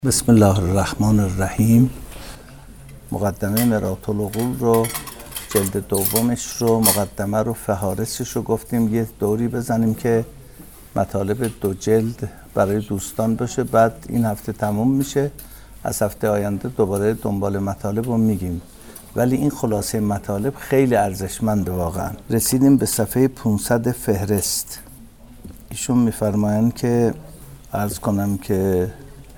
بسم الله الرحمن الرحیم. مقدمه مرآة العقول رو، جلد دومش رو، مقدمه رو، فهارسش رو گفتیم یه دوری بزنیم که مطالب دو جلد برای دوستان باشه. بعد این هفته تموم میشه، از هفته آینده دوباره دنبال مطالب رو میگیم. ولی این خلاصه مطالب خیلی ارزشمنده واقعا. رسیدیم به صفحه 500 فهرست. ایشون میفرمایند که عرض کنم که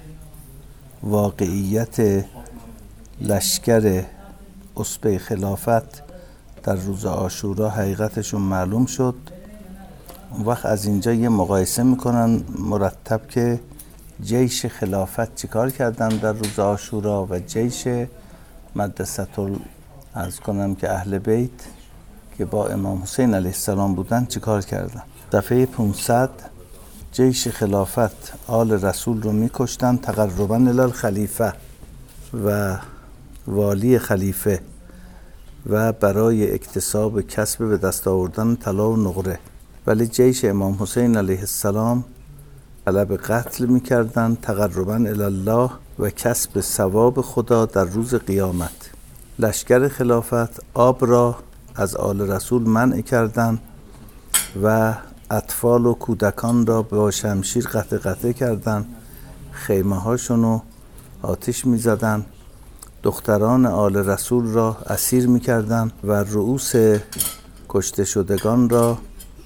واقعیت لشکر اسبه خلافت در روز عاشورا حقیقتشون معلوم شد. اون وقت از اینجا یه مقایسه میکنن مرتب که جیش خلافت چیکار کردن در روز عاشورا و جیش مدرسة عرض کنم که اهل بیت که با امام حسین علیه السلام بودن چیکار کردن. صفحه 500. جیش خلافت آل رسول رو میکشتن تقربا الی الخلیفه و والی خلیفه و برای اکتساب کسب به دست آوردن طلا و نقره. ولی جیش امام حسین علیه السلام طلب قتل میکردن تقربا الی الله و کسب ثواب خدا در روز قیامت. لشکر خلافت آب را از آل رسول منع کردند و اطفال و کودکان را با شمشیر قطع کردند، خیمه هاشون رو آتش می زدن، دختران آل رسول را اسیر می کردن و رؤوس کشته شدگان را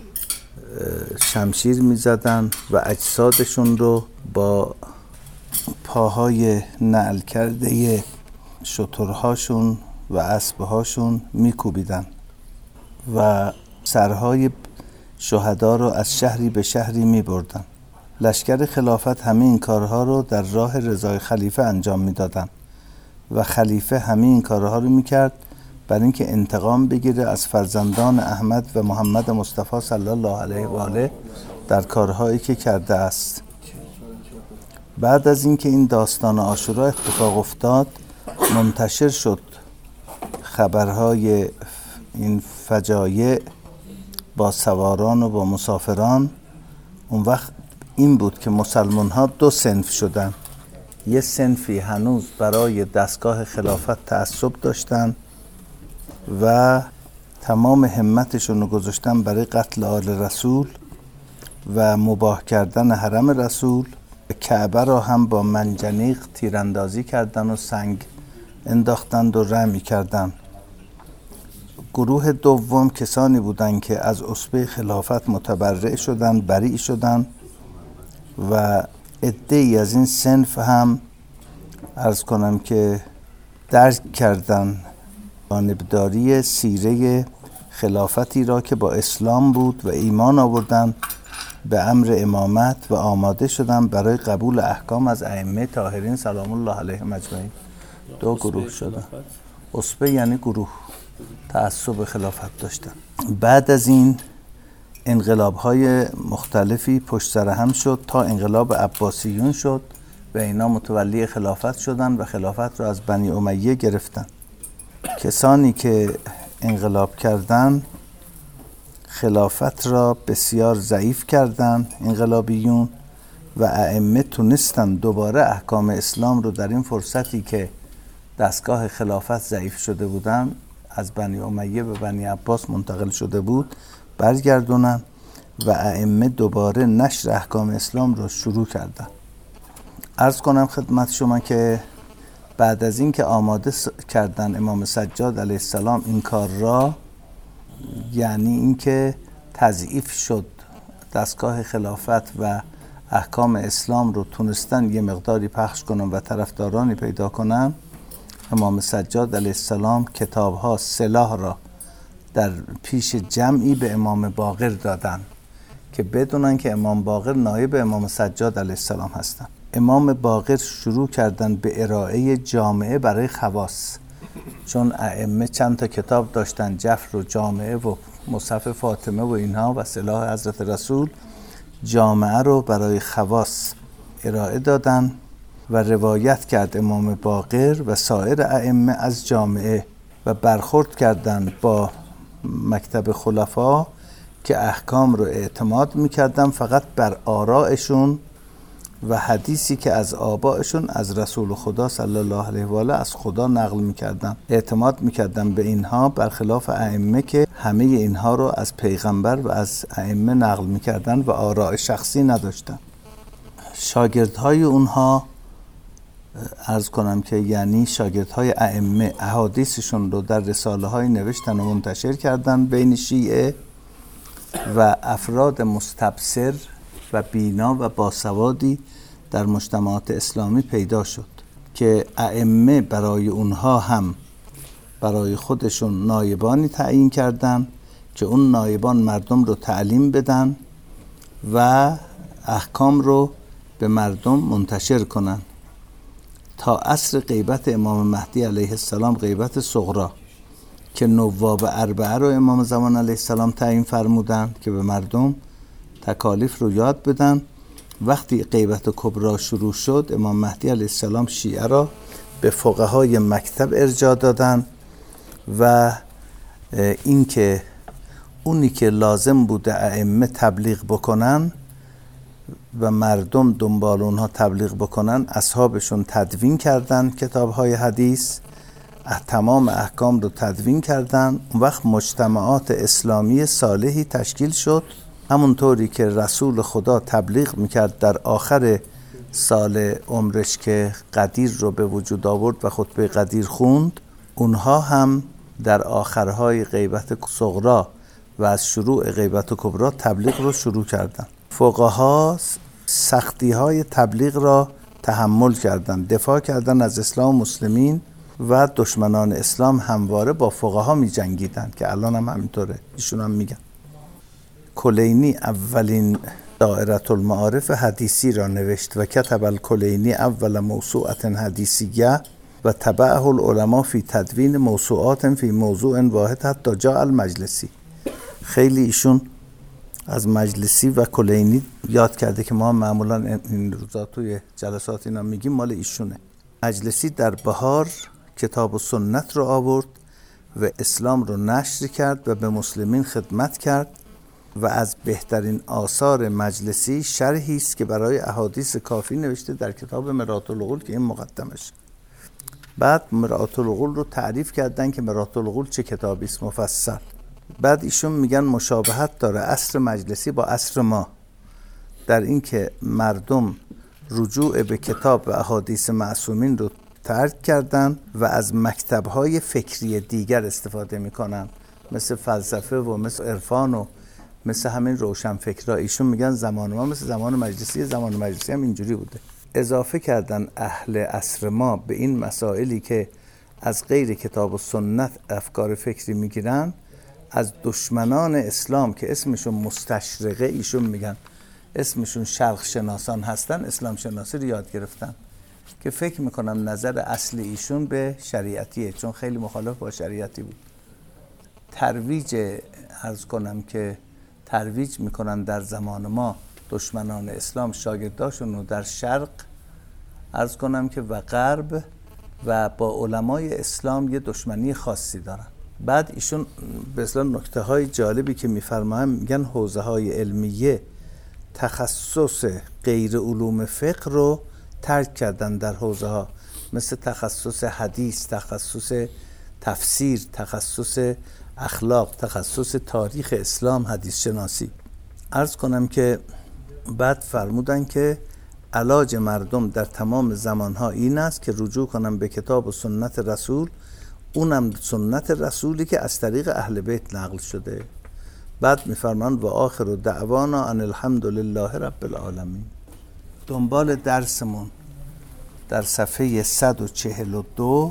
شمشیر می زدن و اجسادشون رو با پاهای نعل کرده شترهاشون و اسبهاشون می کوبیدن و سرهای شهدا رو از شهری به شهری می بردن. لشکر خلافت همه این کارها رو در راه رضای خلیفه انجام می دادن و خلیفه همه این کارها رو می کرد برای اینکه انتقام بگیره از فرزندان احمد و محمد مصطفی صلی الله علیه و آله در کارهایی که کرده است. بعد از اینکه این داستان عاشورا اتفاق افتاد، منتشر شد خبرهای این فجایع با سواران و با مسافران. اون وقت این بود که مسلمان ها دو صنف شدن. یه صنفی هنوز برای دستگاه خلافت تعصب داشتن و تمام همتشون رو گذاشتن برای قتل آل رسول و مباح کردن حرم رسول. کعبه را هم با منجنیق تیراندازی کردن و سنگ انداختند و رمی کردن. گروه دوم کسانی بودند که از اسبه خلافت متبرئ شدند، بریء شدند و عده‌ای از این صنف هم عرض کنم که درک کردند جانبداری سیره خلافتی را که با اسلام بود و ایمان آوردند به امر امامت و آماده شدند برای قبول احکام از ائمه طاهرین سلام الله علیهم اجمعین. دو گروه شدند. اسبه یعنی گروه تعصب خلافت داشتن. بعد از این انقلاب‌های مختلفی پشت سر هم شد تا انقلاب عباسیون شد و اینا متولی خلافت شدن و خلافت را از بنی امیه گرفتن. کسانی که انقلاب کردن خلافت را بسیار ضعیف کردند انقلابیون و ائمه تونستن دوباره احکام اسلام رو در این فرصتی که دستگاه خلافت ضعیف شده بودن، از بنی امیه به بنی عباس منتقل شده بود، برگردونن و ائمه دوباره نشر احکام اسلام رو شروع کردن. عرض کنم خدمت شما که بعد از این که آماده کردن امام سجاد علیه السلام این کار را، یعنی اینکه تضعیف شد دستگاه خلافت و احکام اسلام رو تونستن یه مقداری پخش کنن و طرفدارانی پیدا کنن، امام سجاد علیه السلام کتاب‌ها سلاح را در پیش جمعی به امام باقر دادن که بدونن که امام باقر نایب امام سجاد علیه السلام هستن. امام باقر شروع کردن به ارائه جامعه برای خواص، چون ائمه چند تا کتاب داشتن، جفر و جامعه و مصحف فاطمه و اینها و سلاح حضرت رسول. جامعه رو برای خواص ارائه دادن و روایت کرد امام باقر و سایر ائمه از جامعه و برخورد کردند با مکتب خلفا که احکام رو اعتماد میکردن فقط بر آرائشون و حدیثی که از آبائشون از رسول خدا صلی الله علیه و آله از خدا نقل میکردن. اعتماد میکردن به اینها، برخلاف ائمه که همه اینها رو از پیغمبر و از ائمه نقل میکردن و آراء شخصی نداشتن. شاگردهای اونها، عرض کنم که یعنی شاگردهای ائمه، احادیثشون رو در رساله های نوشتن و منتشر کردن بین شیعه و افراد مستبصر و بینا و باسوادی در مجتمعات اسلامی پیدا شد که ائمه برای اونها هم برای خودشون نایبانی تعیین کردن که اون نایبان مردم رو تعلیم بدن و احکام رو به مردم منتشر کنن تا عصر غیبت امام مهدی علیه السلام، غیبت صغری که نواب اربعه رو امام زمان علیه السلام تعیین فرمودن که به مردم تکالیف رو یاد بدن. وقتی غیبت کبری شروع شد، امام مهدی علیه السلام شیعه را به فقهای مکتب ارجاع دادن و اینکه اونی که لازم بوده ائمه تبلیغ بکنن و مردم دنبال اونها تبلیغ بکنن، اصحابشون تدوین کردن کتاب‌های حدیث، تمام احکام رو تدوین کردن. اون وقت مجتمعات اسلامی صالحی تشکیل شد، همونطوری که رسول خدا تبلیغ میکرد در آخر سال عمرش که قدیر رو به وجود آورد و خطبه قدیر خوند، اونها هم در آخرهای غیبت صغری و از شروع غیبت کبری تبلیغ رو شروع کردن. فقها سختی های تبلیغ را تحمل کردن، دفاع کردن از اسلام و مسلمین و دشمنان اسلام همواره با فقها می جنگیدن که الان هم همینطوره. ایشون هم میگن کلینی اولین دائره المعارف حدیثی را نوشت و کتب الکلینی اول موسوعه حدیثیه و تبعه العلماء فی تدوین موسوعات فی موضوع واحد حتی جاء المجلسی. خیلی ایشون از مجلسی و کلینی یاد کرده که ما معمولا این روزا توی جلسات اینا میگیم مال ایشونه. مجلسی در بهار کتاب و سنت رو آورد و اسلام رو نشر کرد و به مسلمین خدمت کرد و از بهترین آثار مجلسی شرحی است که برای احادیث کافی نوشته در کتاب مرآة العقول که این مقدمش. بعد مرآة العقول رو تعریف کردن که مرآة العقول چه کتابی است مفصل. بعد ایشون میگن مشابهت داره عصر مجلسی با عصر ما در این که مردم رجوع به کتاب و احادیث معصومین رو ترک کردن و از مکتب‌های فکری دیگر استفاده میکنن، مثل فلسفه و مثل عرفان و مثل همین روشنفکرها. ایشون میگن زمان ما مثل زمان مجلسی، زمان مجلسی هم اینجوری بوده. اضافه کردن اهل عصر ما به این مسائلی که از غیر کتاب و سنت افکار فکری میگیرن، از دشمنان اسلام که اسمشون مستشرقه، ایشون میگن اسمشون شرق شناسان هستن، اسلام شناسی رو یاد گرفتن که فکر میکنم نظر اصلی ایشون به شریعتیه، چون خیلی مخالف با شریعتی بود. ترویج عرض کنم که ترویج میکنن در زمان ما دشمنان اسلام شاگرداشون رو در شرق عرض کنم که و غرب و با علمای اسلام یه دشمنی خاصی دارن. بعد ایشون به اصطلاح نکته های جالبی که میفرمایند، میگن حوزه های علمیه تخصص غیر علوم فقه رو ترک کردن در حوزه ها، مثل تخصص حدیث، تخصص تفسیر، تخصص اخلاق، تخصص تاریخ اسلام، حدیث شناسی. عرض کنم که بعد فرمودن که علاج مردم در تمام زمانها این است که رجوع کنن به کتاب و سنت رسول، اونم سنت رسولی که از طریق اهل بیت نقل شده. بعد میفرمان و آخر دعوانا ان الحمد لله رب العالمین. دنبال درسمون در صفحه 142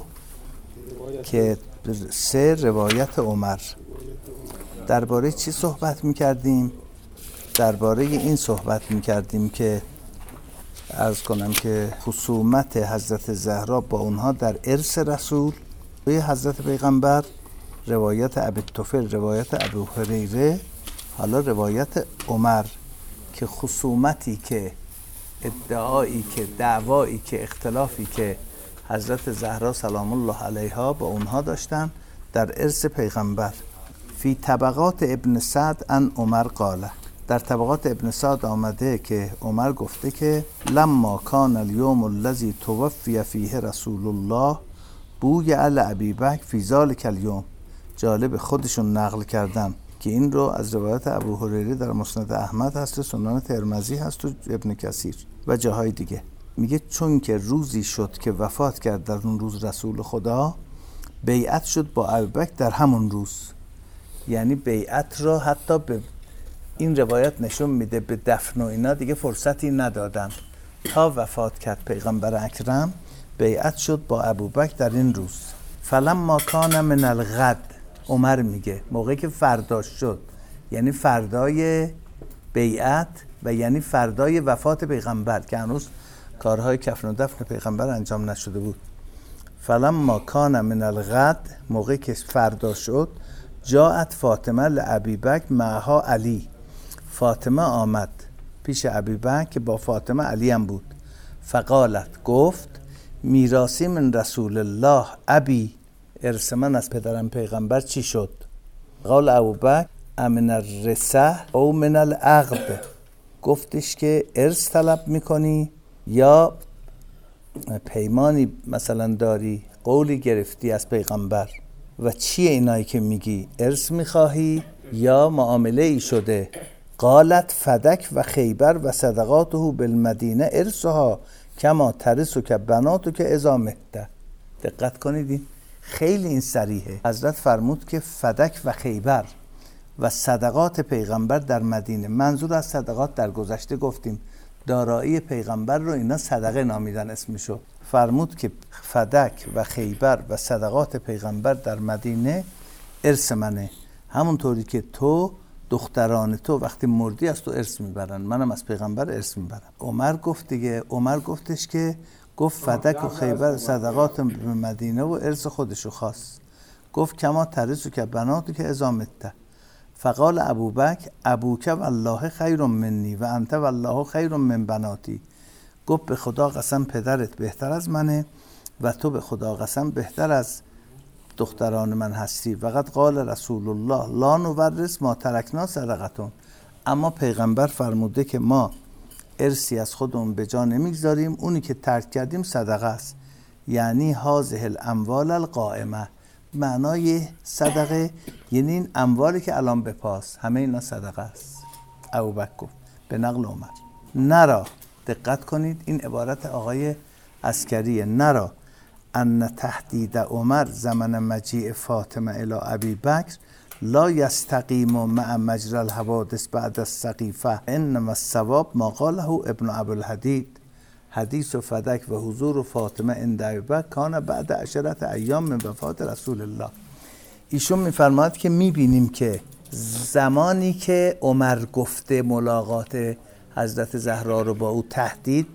که 3 روایت عمر. درباره چی صحبت میکردیم؟ درباره این صحبت میکردیم که عرض کنم که خصومت حضرت زهرا با اونها در ارث رسول، حضرت پیغمبر، روایت ابی الطفیل، روایت ابو هریره، حالا روایت عمر، که خصومتی که ادعایی که دعوایی که اختلافی که حضرت زهرا سلام الله علیها با اونها داشتن در ارث پیغمبر. فی طبقات ابن سعد ان عمر قاله. در طبقات ابن سعد آمده که عمر گفته که لما کان الیوم الذی توفی فیه رسول الله بوی علی ابی بکر فی ذلک الیوم. جالب، خودشون نقل کردن که این رو از روایت ابو هریره در مسند احمد هست، سنن ترمذی هست و ابن کثیر و جاهای دیگه. میگه چون که روزی شد که وفات کرد در اون روز رسول خدا، بیعت شد با ابوبکر در همون روز. یعنی بیعت را حتی به این روایت نشون میده به دفن و اینا دیگه فرصتی ندادن، تا وفات کرد پیغمبر اکرم بیعت شد با ابوبکر در این روز. فلما کان من الغد، عمر میگه موقعی که فردا شد، یعنی فردای بیعت و یعنی فردای وفات پیغمبر که هنوز کارهای کفن و دفن پیغمبر انجام نشده بود. فلما کان من الغد، موقعی که فردا شد، جاءت فاطمه لابی بکر معها علی. فاطمه آمد پیش ابی بکر که با فاطمه علی هم بود. فقالت، گفت میراثی من رسول الله ابی، ارث من از پدرم پیغمبر چی شد؟ قال ابوبکر امن الرثه او من العقد. گفتش که ارث طلب میکنی یا پیمانی مثلا داری، قولی گرفتی از پیغمبر و چیه اینایی که میگی؟ ارث میخواهی یا معامله ای شده؟ قالت فدک و خیبر و صدقاته بالمدینه ارثها کما ترث که بناتو که اذا مت. دقت کنید، خیلی این صریحه. حضرت فرمود که فدک و خیبر و صدقات پیغمبر در مدینه، منظور از صدقات در گذشته گفتیم دارایی پیغمبر رو اینا صدقه نامیدن اسمشو. فرمود که فدک و خیبر و صدقات پیغمبر در مدینه ارث منه، همونطوری که تو دختران تو وقتی مردی از تو ارث میبرن، منم از پیغمبر ارث میبرم. عمر گفت دیگه، عمر گفتش که گفت فدک و خیبر صدقات مدینه و ارث خودشو خواست. گفت کما ترث که بناتو که اذا مت. فقال ابوبکر ابوک والله خیر منی و انت والله خیر من بناتی. گفت به خدا قسم پدرت بهتر از منه و تو به خدا قسم بهتر از دختران من هستی. وقد قال رسول الله لا نورث ما ترکنا صدقتون. اما پیغمبر فرموده که ما ارثی از خودمون به جا نمیگذاریم، اونی که ترک کردیم صدقه است. یعنی هذه الاموال القائمه، معنای صدقه یعنی این اموالی که الان به پاس، همه اینا صدقه است. ابوبکر گفت به نقل عمر. نرا، دقت کنید این عبارت آقای عسکریه، نرا ان تهدید عمر زمن مجیء فاطمه الی ابی بکر لا یستقیم مع مجرى الحوادث بعد السقیفه انما الصواب ما قاله ابن ابوالحدید حدیث و فدک و حضور و فاطمه عند ابی بکر کان بعد 10 ایام من وفات رسول الله. ایشون میفرماید که میبینیم که زمانی که عمر گفته ملاقات حضرت زهرا رو با او تهدید،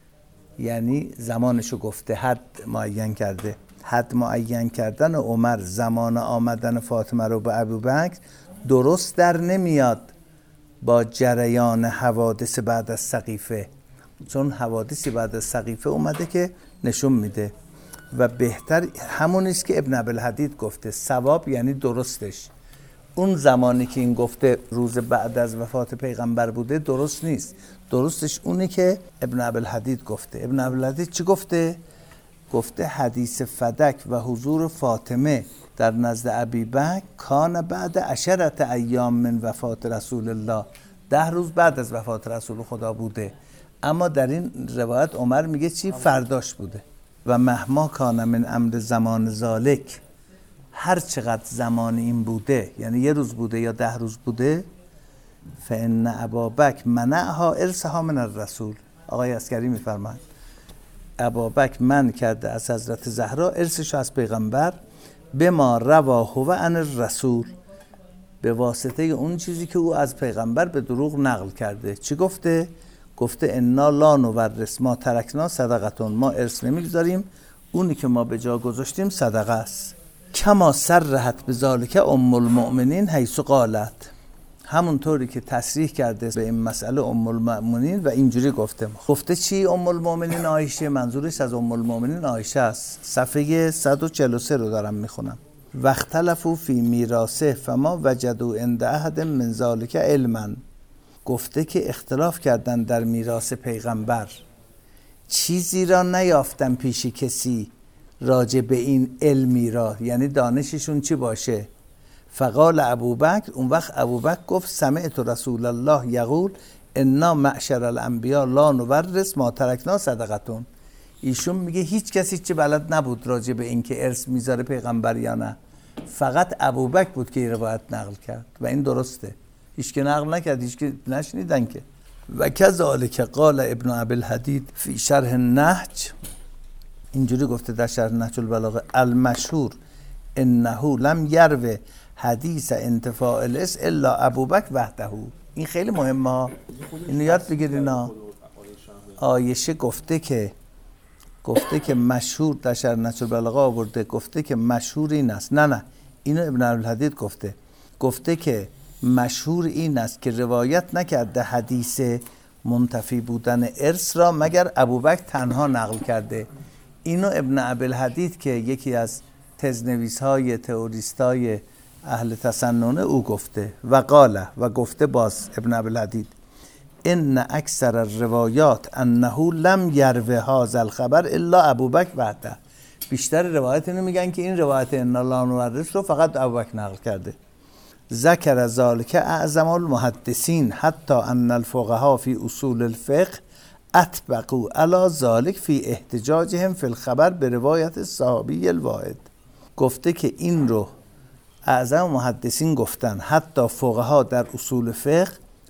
یعنی زمانشو گفته، حد معین کرده. حد معین کردن عمر زمان آمدن فاطمه رو به ابوبکر درست در نمیاد با جریان حوادث بعد از سقیفه، چون حوادثی بعد از سقیفه اومده که نشون میده و بهتر همون است که ابن ابوالحدید گفته. ثواب یعنی درستش، اون زمانی که این گفته روز بعد از وفات پیغمبر بوده درست نیست، درستش اونه که ابن ابوالحدید گفته. ابن ابوالحدید چی گفته؟ گفته حدیث فدک و حضور فاطمه در نزد ابی بکر کان بعد 10 ایام من وفات رسول الله، 10 روز بعد از وفات رسول خدا بوده. اما در این روایت عمر میگه چی؟ فرداش بوده. و مهما کان من امر زمان ذالک، هر چقدر زمان این بوده، یعنی 1 روز بوده یا 10 روز بوده، فان ابابکر منعها ارثها من الرسول. آقای عسکری میفرماید ابابکر منع کرده از حضرت زهرا ارثش از پیغمبر، به ما رواه و عن الرسول، به واسطه اون چیزی که او از پیغمبر به دروغ نقل کرده. چی گفته؟ گفته انا لا نورث ما ترکنا صدقتون، ما ارث نمیگذاریم، اونی که ما به جا گذاشتیم صدقه است. کما صرحت بذالک ام المؤمنین حیث قالت، همونطوری که تصریح کرده به این مسئله ام المؤمنین و اینجوری گفته چی؟ ام المؤمنین عایشه، منظورش از ام المؤمنین عایشه است. صفحه 143 رو دارم میخونم. واختلفوا فی میراثه فما وجدوا عند احد من ذلک علما. گفته که اختلاف کردن در میراث پیغمبر، چیزی را نیافتم پیش کسی راجع به این علمی را، یعنی دانششون چی باشه. فقال ابوبکر، اون وقت ابوبکر گفت سمعت رسول الله یقول انا معشر الانبیاء لا نورث ما ترکنا صدقتون. ایشون میگه هیچ کسی چه بلد نبود راجع به این که ارث میذاره پیغمبر یا نه، فقط ابوبکر بود که این روایت نقل کرد و این درسته. هیچ که نقل نکرد، هیچ که نشنیدن که. و کذالک قال ابن ابی الحدید فی شرح النهج، اینجوری گفته در شرح نهج البلاغه، المشهور انه لم یروه حدیث انتفاع الارث الا ابوبکر وحده. این خیلی مهمه، اینو یاد بگیرینا. عایشه گفته که مشهور، در شرح نهج البلاغه آورده، گفته که مشهور این است. نه اینو ابن ابی الحدید گفته که مشهور این است که روایت نکرده حدیث منتفی بودن ارث را مگر ابوبکر تنها نقل کرده. اینو ابن ابی الحدید که یکی از تزنویس‌های تئوریستای اهل تسننه او گفته. و قاله، و گفته باز ابن ابی الحدید ان اکثر الروایات انه لم یروه هذا الخبر الا ابوبکر وحده. بیشتر روایت اینو میگن که این روایت ان لا نورث رو فقط ابوبکر نقل کرده. ذکر ذلک اعظم المحدثین حتی ان الفقهاء فی اصول الفقه اطبقوا علی ذلک فی احتجاجهم فی الخبر به روایت صحابی الواحد. گفته که این رو اعظم محدثین گفتن، حتی فقها در اصول فقه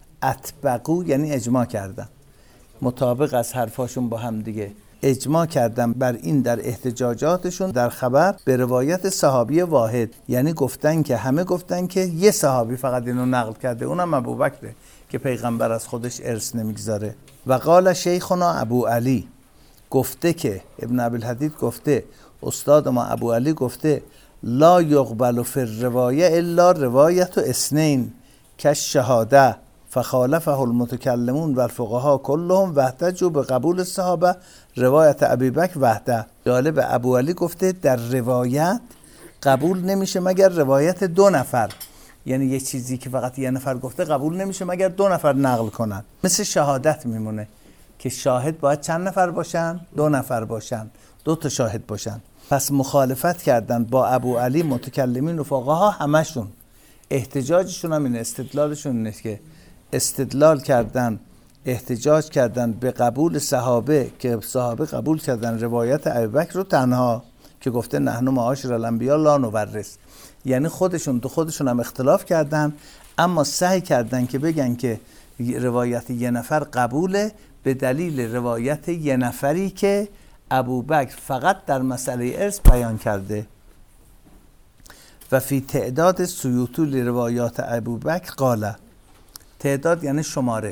اطبقوا یعنی اجماع کردن، مطابق از حرفاشون با هم دیگه اجماع کردن بر این در احتجاجاتشون در خبر به روایت صحابی واحد، یعنی گفتن که همه گفتن که یه صحابی فقط اینو نقل کرده، اونم ابوبکره که پیغمبر از خودش ارث نمیگذاره. و قال شیخنا ابو علی، گفته که ابن ابی الحدید گفته، استاد ما ابو علی گفته لا یقبل فی الروایه الا روایت اثنین کالشهاده فخالفه المتکلمون و الفقهاء کلهم واحتجوا به قبول الصحابه روایت ابی بکر وحده. جالب، ابو علی گفته در روایت قبول نمیشه مگر روایت دو نفر، یعنی یه چیزی که فقط یه نفر گفته قبول نمیشه مگر دو نفر نقل کنن. مثل شهادت میمونه که شاهد باید چند نفر باشن؟ دو نفر باشن، دو تا شاهد باشن. پس مخالفت کردن با ابو علی متکلمین و فقها همشون. احتجاجشون هم این، استدلالشون اینه که استدلال کردن، احتجاج کردن به قبول صحابه که صحابه قبول کردن روایت ابوبکر رو تنها که گفته نحن معاشر الانبیاء لا نورث، یعنی خودشون هم اختلاف کردن اما سعی کردن که بگن که روایت یه نفر قبوله به دلیل روایت یه نفری که ابوبکر فقط در مسئله ارث بیان کرده. و فی تعداد سیوطی لروایات ابوبکر قاله، تعداد یعنی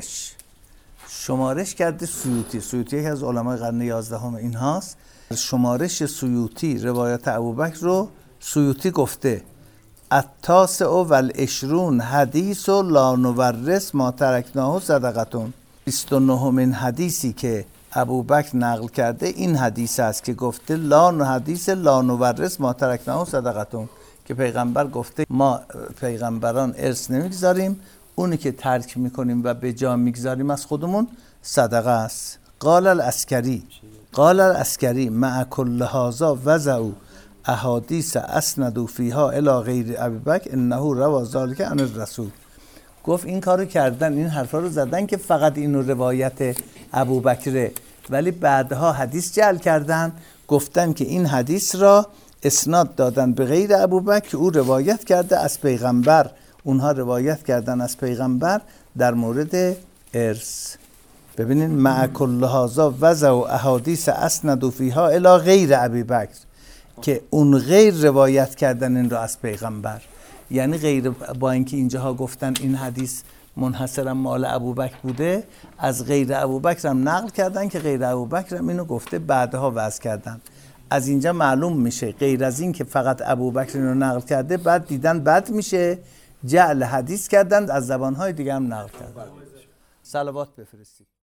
شمارش کرده سیوطی یکی از علمای قرن 11 این هاست. شمارش سیوطی روایت ابوبکر رو سیوطی گفته التاسع و العشرون حدیث و لا نورث ما ترکناه صدقتون. 29مین حدیثی که ابوبکر نقل کرده این حدیث است که گفته حدیث لا نورث ما ترکناه صدقتون، که پیغمبر گفته ما پیغمبران ارث نمیگذاریم، اونی که ترک میکنیم و به جا میگذاریم از خودمون صدقه است. قال العسکری مع کل هذا وضعوا احادیث اسندوا فیها الی غیر ابی بکر انه روى ذلك عن الرسول. گفت این کارو کردن، این حرفا رو زدن که فقط اینو روایت ابوبکره، ولی بعدها حدیث جعل کردن گفتن که این حدیث را اسناد دادن به غیر ابوبکر که او روایت کرده از پیغمبر، اونها روایت کردن از پیغمبر در مورد ارث. ببینین مع کل هذا وضع احادیث اسندوا فیها الی غیر ابی بکر، که اون غیر روایت کردن این رو از پیغمبر، یعنی غیر، با اینکه اینجاها گفتن این حدیث منحصرا مال ابوبکر بوده، از غیر ابوبکر هم نقل کردن که غیر ابوبکر هم اینو گفته بعدها وضع کردن. از اینجا معلوم میشه غیر از این که فقط ابوبکر اینو نقل کرده بعد دیدن بد میشه جعل حدیث کردن، از زبانهای دیگه هم نقل کردن. صلوات بفرستید.